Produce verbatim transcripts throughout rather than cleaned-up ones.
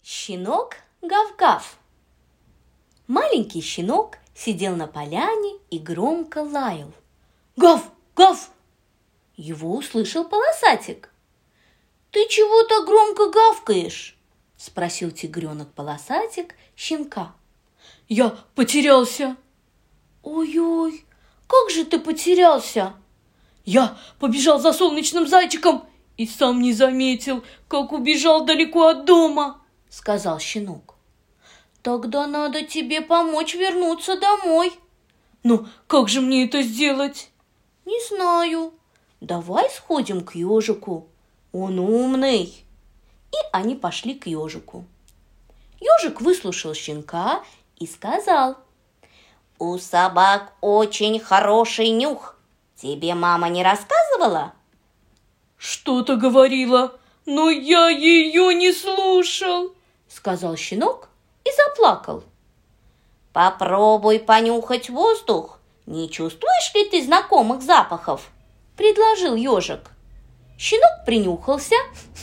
Щенок Гав-Гав. Маленький щенок сидел на поляне и громко лаял. «Гав! Гав!» Его услышал полосатик. «Ты чего так громко гавкаешь?» – спросил тигренок-полосатик щенка. «Я потерялся». «Ой-ой, как же ты потерялся?» «Я побежал за солнечным зайчиком и сам не заметил, как убежал далеко от дома», – сказал щенок. «Тогда надо тебе помочь вернуться домой». «Ну, как же мне это сделать?» «Не знаю. Давай сходим к ежику. Он умный». И они пошли к ежику. Ежик выслушал щенка и сказал: «У собак очень хороший нюх. Тебе мама не рассказывала?» «Что-то говорила, но я ее не слушал», — сказал щенок и заплакал. «Попробуй понюхать воздух. Не чувствуешь ли ты знакомых запахов?» – предложил ежик. Щенок принюхался.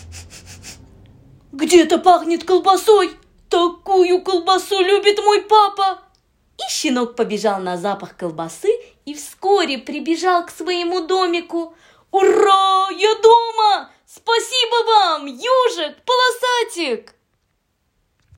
«Где-то пахнет колбасой! Такую колбасу любит мой папа!» И щенок побежал на запах колбасы и вскоре прибежал к своему домику. «Ура! Я дома! Спасибо вам, ежик, полосатик!»